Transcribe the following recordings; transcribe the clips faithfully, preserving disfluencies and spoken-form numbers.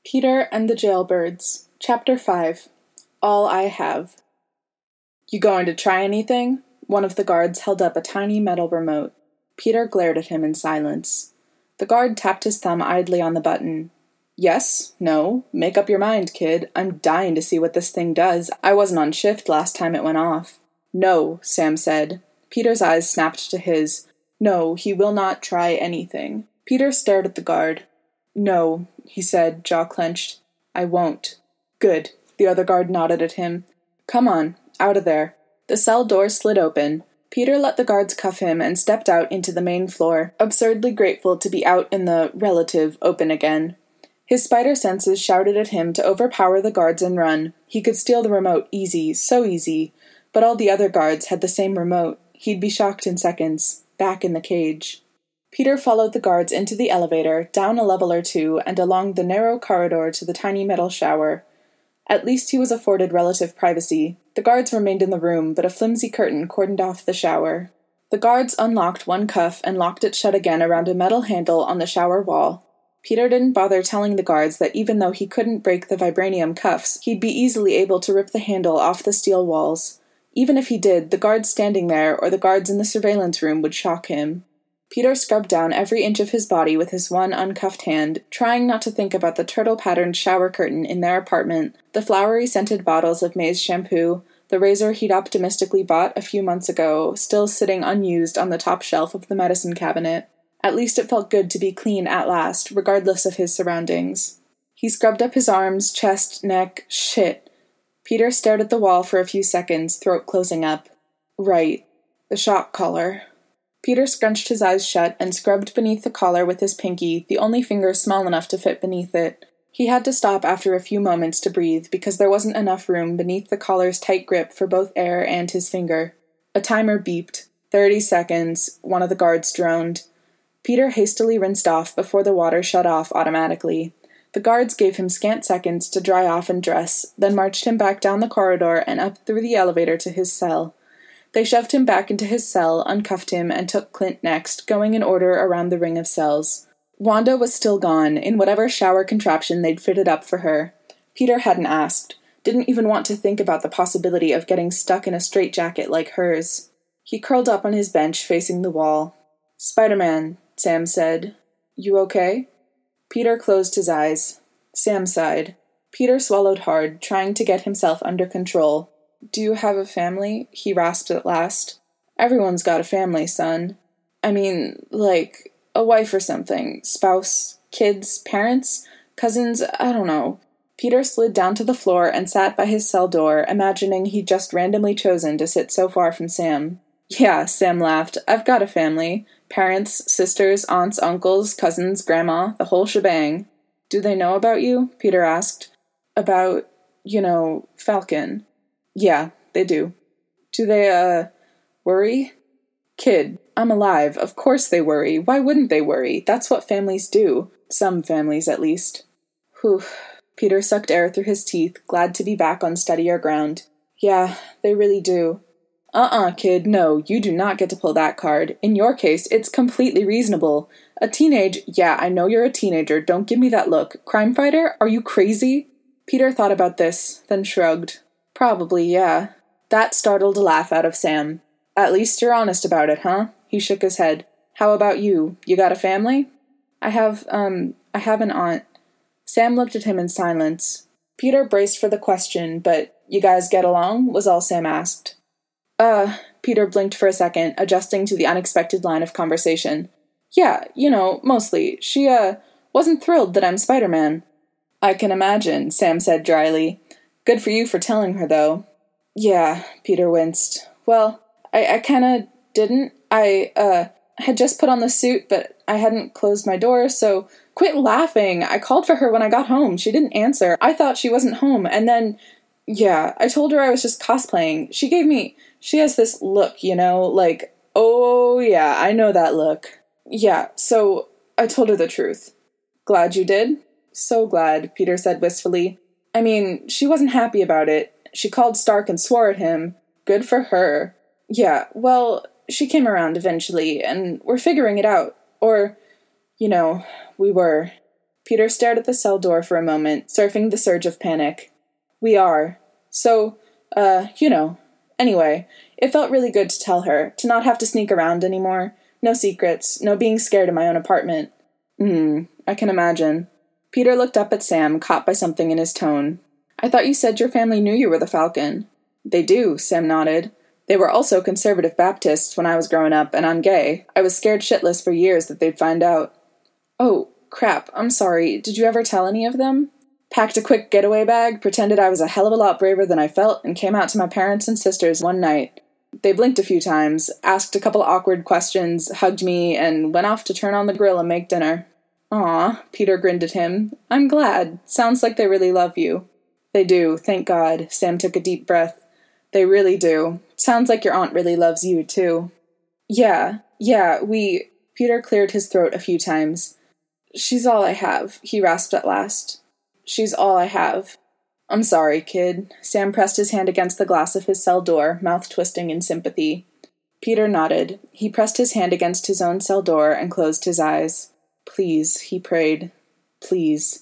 Peter and the Jailbirds, Chapter five. All I Have. You going to try anything? One of the guards held up a tiny metal remote. Peter glared at him in silence. The guard tapped his thumb idly on the button. Yes, no, make up your mind, kid. I'm dying to see what this thing does. I wasn't on shift last time it went off. No, Sam said. Peter's eyes snapped to his. No, he will not try anything. Peter stared at the guard. No, he said, jaw clenched. I won't. Good. The other guard nodded at him. Come on, out of there. The cell door slid open. Peter let the guards cuff him and stepped out into the main floor, absurdly grateful to be out in the relative open again. His spider senses shouted at him to overpower the guards and run. He could steal the remote easy, so easy. But all the other guards had the same remote. He'd be shocked in seconds. Back in the cage. Peter followed the guards into the elevator, down a level or two, and along the narrow corridor to the tiny metal shower. At least he was afforded relative privacy. The guards remained in the room, but a flimsy curtain cordoned off the shower. The guards unlocked one cuff and locked it shut again around a metal handle on the shower wall. Peter didn't bother telling the guards that even though he couldn't break the vibranium cuffs, he'd be easily able to rip the handle off the steel walls. Even if he did, the guards standing there or the guards in the surveillance room would shock him. Peter scrubbed down every inch of his body with his one uncuffed hand, trying not to think about the turtle-patterned shower curtain in their apartment, the flowery-scented bottles of May's shampoo, the razor he'd optimistically bought a few months ago, still sitting unused on the top shelf of the medicine cabinet. At least it felt good to be clean at last, regardless of his surroundings. He scrubbed up his arms, chest, neck, shit. Peter stared at the wall for a few seconds, throat closing up. Right. The shock collar. Peter scrunched his eyes shut and scrubbed beneath the collar with his pinky, the only finger small enough to fit beneath it. He had to stop after a few moments to breathe because there wasn't enough room beneath the collar's tight grip for both air and his finger. A timer beeped. Thirty seconds, one of the guards droned. Peter hastily rinsed off before the water shut off automatically. The guards gave him scant seconds to dry off and dress, then marched him back down the corridor and up through the elevator to his cell. They shoved him back into his cell, uncuffed him, and took Clint next, going in order around the ring of cells. Wanda was still gone, in whatever shower contraption they'd fitted up for her. Peter hadn't asked, didn't even want to think about the possibility of getting stuck in a straitjacket like hers. He curled up on his bench facing the wall. Spider-Man, Sam said. You okay? Peter closed his eyes. Sam sighed. Peter swallowed hard, trying to get himself under control. Do you have a family? He rasped at last. Everyone's got a family, son. I mean, like, a wife or something. Spouse, kids, parents, cousins, I don't know. Peter slid down to the floor and sat by his cell door, imagining he'd just randomly chosen to sit so far from Sam. Yeah, Sam laughed. I've got a family. Parents, sisters, aunts, uncles, cousins, grandma, the whole shebang. Do they know about you? Peter asked. About, you know, Falcon. Yeah, they do. Do they, uh, worry? Kid, I'm alive. Of course they worry. Why wouldn't they worry? That's what families do. Some families, at least. Whew. Peter sucked air through his teeth, glad to be back on steadier ground. Yeah, they really do. Uh-uh, kid, no, you do not get to pull that card. In your case, it's completely reasonable. A teenage, yeah, I know you're a teenager, don't give me that look. Crime fighter? Are you crazy? Peter thought about this, then shrugged. Probably, yeah. That startled a laugh out of Sam. At least you're honest about it, huh? He shook his head. How about you? You got a family? I have, um, I have an aunt. Sam looked at him in silence. Peter braced for the question, but you guys get along? Was all Sam asked. Uh, Peter blinked for a second, adjusting to the unexpected line of conversation. Yeah, you know, mostly. She, uh, wasn't thrilled that I'm Spider-Man. I can imagine, Sam said dryly. Good for you for telling her, though. Yeah, Peter winced. Well, I, I kinda didn't. I, uh, had just put on the suit, but I hadn't closed my door, so quit laughing. I called for her when I got home. She didn't answer. I thought she wasn't home, and then, yeah, I told her I was just cosplaying. She gave me, she has this look, you know, like, oh, yeah, I know that look. Yeah, so I told her the truth. Glad you did? So glad, Peter said wistfully. I mean, she wasn't happy about it. She called Stark and swore at him. Good for her. Yeah, well, she came around eventually, and we're figuring it out. Or, you know, we were. Peter stared at the cell door for a moment, surfing the surge of panic. We are. So, uh, you know. Anyway, it felt really good to tell her, to not have to sneak around anymore. No secrets, no being scared in my own apartment. Hmm, I can imagine. Peter looked up at Sam, caught by something in his tone. I thought you said your family knew you were the Falcon. They do, Sam nodded. They were also conservative Baptists when I was growing up, and I'm gay. I was scared shitless for years that they'd find out. Oh, crap, I'm sorry. Did you ever tell any of them? Packed a quick getaway bag, pretended I was a hell of a lot braver than I felt, and came out to my parents and sisters one night. They blinked a few times, asked a couple awkward questions, hugged me, and went off to turn on the grill and make dinner. Aw, Peter grinned at him. I'm glad. Sounds like they really love you. They do, thank God. Sam took a deep breath. They really do. Sounds like your aunt really loves you, too. Yeah, yeah, we... Peter cleared his throat a few times. She's all I have, he rasped at last. She's all I have. I'm sorry, kid. Sam pressed his hand against the glass of his cell door, mouth twisting in sympathy. Peter nodded. He pressed his hand against his own cell door and closed his eyes. Please, he prayed. Please.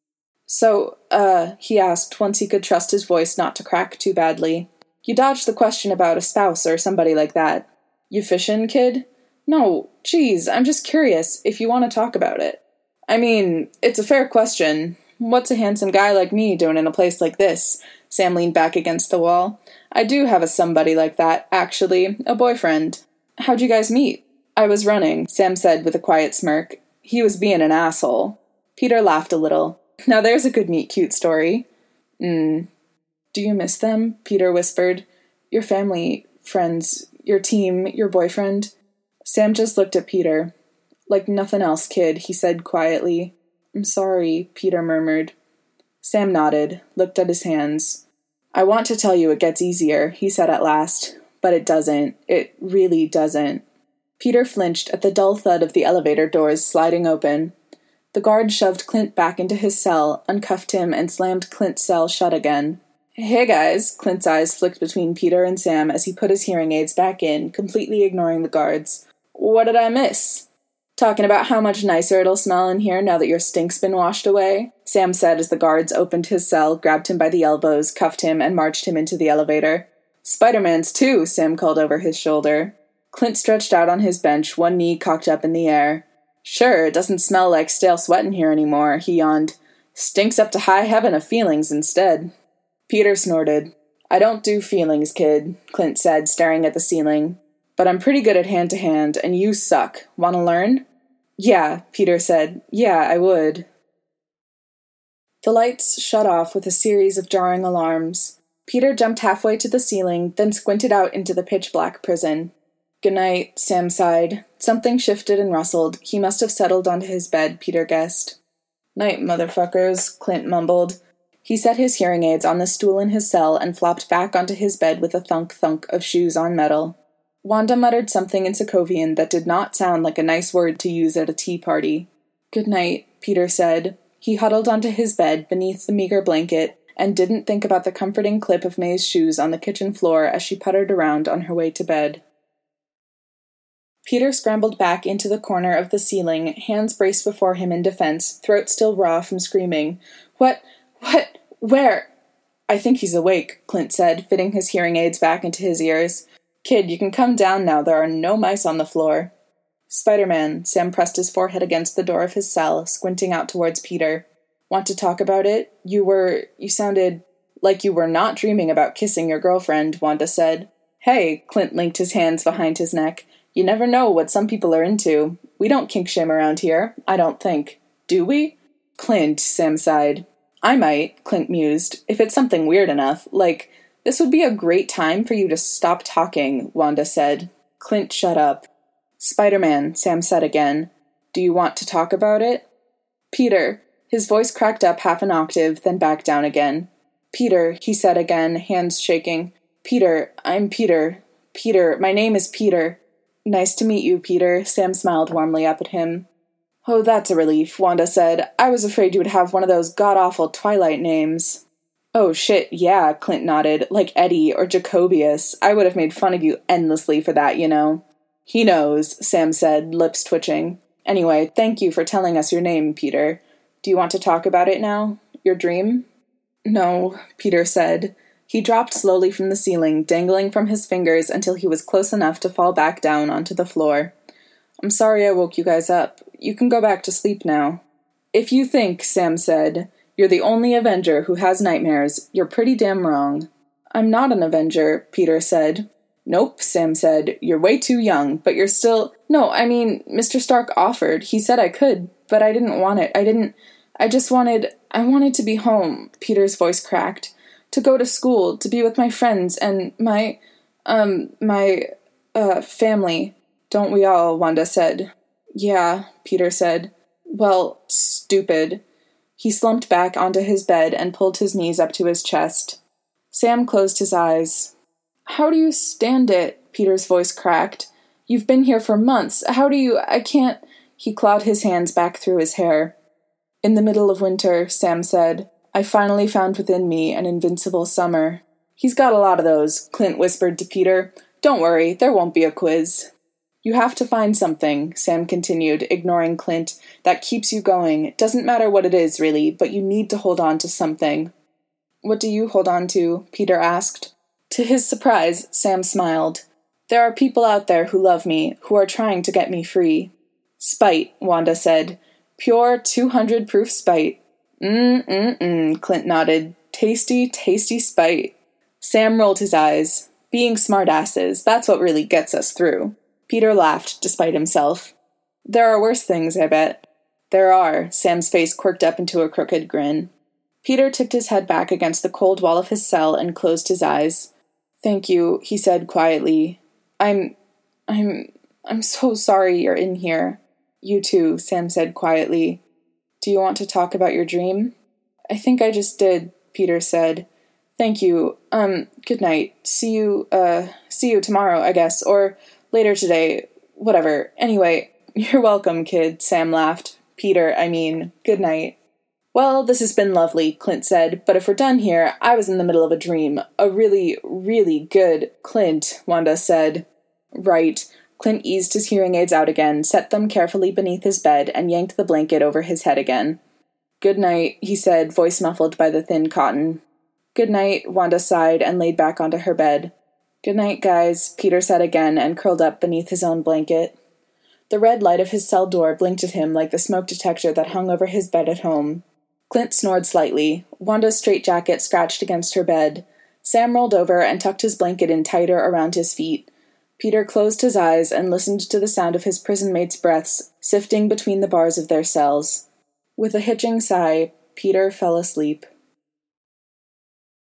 So, uh, he asked, once he could trust his voice not to crack too badly. You dodged the question about a spouse or somebody like that. You fishin', kid? No, geez, I'm just curious if you want to talk about it. I mean, it's a fair question. What's a handsome guy like me doing in a place like this? Sam leaned back against the wall. I do have a somebody like that, actually, a boyfriend. How'd you guys meet? I was running, Sam said with a quiet smirk. He was being an asshole. Peter laughed a little. Now there's a good meet-cute story. Hmm. Do you miss them? Peter whispered. Your family, friends, your team, your boyfriend. Sam just looked at Peter. Like nothing else, kid, he said quietly. I'm sorry, Peter murmured. Sam nodded, looked at his hands. I want to tell you it gets easier, he said at last, but it doesn't. It really doesn't. Peter flinched at the dull thud of the elevator doors sliding open. The guard shoved Clint back into his cell, uncuffed him, and slammed Clint's cell shut again. Hey guys, Clint's eyes flicked between Peter and Sam as he put his hearing aids back in, completely ignoring the guards. What did I miss? Talking about how much nicer it'll smell in here now that your stink's been washed away, Sam said as the guards opened his cell, grabbed him by the elbows, cuffed him, and marched him into the elevator. Spider-Man's too, Sam called over his shoulder. Clint stretched out on his bench, one knee cocked up in the air. Sure, it doesn't smell like stale sweat in here anymore, he yawned. Stinks up to high heaven of feelings instead. Peter snorted. I don't do feelings, kid, Clint said, staring at the ceiling. But I'm pretty good at hand-to-hand, and you suck. Want to learn? Yeah, Peter said. Yeah, I would. The lights shut off with a series of jarring alarms. Peter jumped halfway to the ceiling, then squinted out into the pitch-black prison. Good night, Sam sighed. Something shifted and rustled. He must have settled onto his bed, Peter guessed. Night, motherfuckers, Clint mumbled. He set his hearing aids on the stool in his cell and flopped back onto his bed with a thunk-thunk of shoes on metal. Wanda muttered something in Sokovian that did not sound like a nice word to use at a tea party. Good night, Peter said. He huddled onto his bed beneath the meager blanket and didn't think about the comforting clip of May's shoes on the kitchen floor as she puttered around on her way to bed. Peter scrambled back into the corner of the ceiling, hands braced before him in defense, throat still raw from screaming. What? What? Where? I think he's awake, Clint said, fitting his hearing aids back into his ears. Kid, you can come down now. There are no mice on the floor. Spider-Man, Sam pressed his forehead against the door of his cell, squinting out towards Peter. Want to talk about it? You were... You sounded like you were not dreaming about kissing your girlfriend, Wanda said. Hey, Clint linked his hands behind his neck. You never know what some people are into. We don't kink shame around here, I don't think. Do we? Clint, Sam sighed. I might, Clint mused, if it's something weird enough. Like, this would be a great time for you to stop talking, Wanda said. Clint shut up. Spider-Man, Sam said again. Do you want to talk about it? Peter. His voice cracked up half an octave, then back down again. Peter, he said again, hands shaking. Peter, I'm Peter. Peter, my name is Peter. Nice to meet you, Peter, Sam smiled warmly up at him. Oh, that's a relief, Wanda said. I was afraid you would have one of those god-awful Twilight names. Oh, shit, yeah, Clint nodded, like Eddie or Jacobius. I would have made fun of you endlessly for that, you know. He knows, Sam said, lips twitching. Anyway, thank you for telling us your name, Peter. Do you want to talk about it now? Your dream? No, Peter said. He dropped slowly from the ceiling, dangling from his fingers until he was close enough to fall back down onto the floor. I'm sorry I woke you guys up. You can go back to sleep now. If you think, Sam said, you're the only Avenger who has nightmares, you're pretty damn wrong. I'm not an Avenger, Peter said. Nope, Sam said. You're way too young, but you're still... No, I mean, Mister Stark offered. He said I could, but I didn't want it. I didn't... I just wanted... I wanted to be home, Peter's voice cracked. To go to school, to be with my friends, and my... Um, my... Uh, family. Don't we all, Wanda said. Yeah, Peter said. Well, stupid. He slumped back onto his bed and pulled his knees up to his chest. Sam closed his eyes. How do you stand it? Peter's voice cracked. You've been here for months. How do you... I can't... He clawed his hands back through his hair. In the middle of winter, Sam said, I finally found within me an invincible summer. He's got a lot of those, Clint whispered to Peter. Don't worry, there won't be a quiz. You have to find something, Sam continued, ignoring Clint, that keeps you going. It doesn't matter what it is, really, but you need to hold on to something. What do you hold on to? Peter asked. To his surprise, Sam smiled. There are people out there who love me, who are trying to get me free. Spite, Wanda said. Pure two hundred proof spite. Mm-mm-mm, Clint nodded. Tasty, tasty spite. Sam rolled his eyes. Being smartasses, that's what really gets us through. Peter laughed, despite himself. There are worse things, I bet. There are. Sam's face quirked up into a crooked grin. Peter tipped his head back against the cold wall of his cell and closed his eyes. Thank you, he said quietly. I'm... I'm... I'm so sorry you're in here. You too, Sam said quietly. Do you want to talk about your dream? I think I just did, Peter said. Thank you. Um, good night. See you, uh, see you tomorrow, I guess, or later today. Whatever. Anyway, you're welcome, kid, Sam laughed. Peter, I mean, good night. Well, this has been lovely, Clint said, but if we're done here, I was in the middle of a dream. A really, really good... Clint, Wanda said. Right. Clint eased his hearing aids out again, set them carefully beneath his bed, and yanked the blanket over his head again. Good night, he said, voice muffled by the thin cotton. Good night, Wanda sighed and laid back onto her bed. Good night, guys, Peter said again and curled up beneath his own blanket. The red light of his cell door blinked at him like the smoke detector that hung over his bed at home. Clint snored slightly. Wanda's straitjacket scratched against her bed. Sam rolled over and tucked his blanket in tighter around his feet. Peter closed his eyes and listened to the sound of his prison mates' breaths sifting between the bars of their cells. With a hitching sigh, Peter fell asleep.